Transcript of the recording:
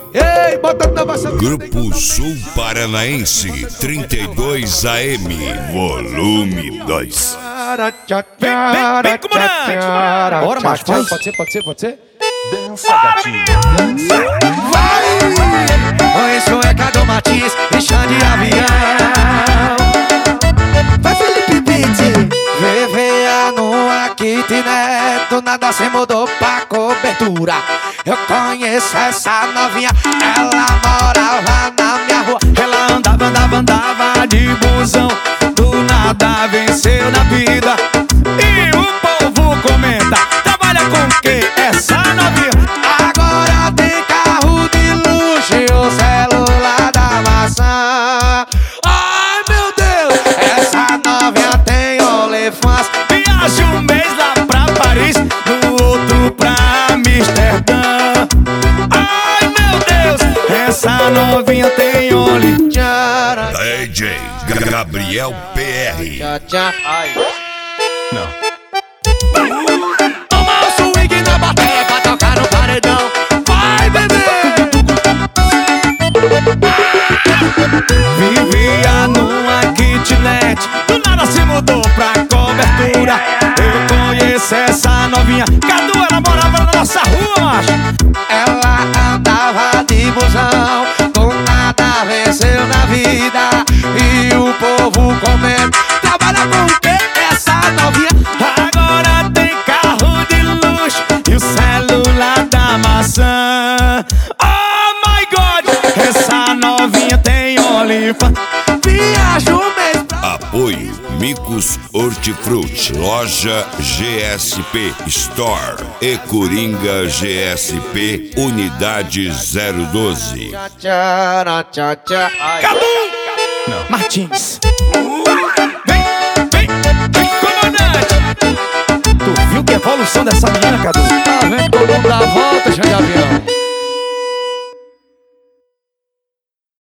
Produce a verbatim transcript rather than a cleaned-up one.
Ei, bota na baixa. Grupo Sul Paranaense trinta e dois A M, volume dois. Vem, vem, vem, comandante. Bora, macho, vai. Pode ser, pode ser, pode ser. Dança, gatinho, dança. Vai! Oi, sou Cadu Matias e chá de avião. Vai, Felipe Pitti. Vivia numa kitnet, do nada se mudou pra cobertura. Eu conheço essa novinha, ela morava na minha rua. Ela andava, andava, andava de busão, do nada venceu na vida. E o povo comenta, trabalha com o que essa novinha? Agora tem carro de luxo e o celular da maçã. Ai meu Deus, essa novinha tem OnlyFans. Viaja um mês lá pra Paris, no outro pra Amsterdã. Ai meu Deus, essa novinha tem Only. D J Gabriel P R. Ai. Não. Toma o swing na bateria pra tocar no paredão. Vai, bebê! Vivia numa kitnet, do nada se mudou pra cobertura. Eu conheço essa novinha, Cadu, ela morava na nossa rua, macho. Ela andava de busão, do nada venceu na vida. E o povo comenta, trabalha com o que essa novinha? Agora tem carro de luxo e o celular da maçã. Oh my God, essa novinha tem OnlyFans. Viaja um mês pra... Apoio Micos Hortifruti, Loja G S P Store e Coringa G S P Unidade zero doze. Tchá, tchá, tchá. Cadu Não. Martins. Vem, vem, vem, comandante. Tu viu que evolução dessa menina, Cadu? Tá vendo todo mundo dá a volta, chá de avião.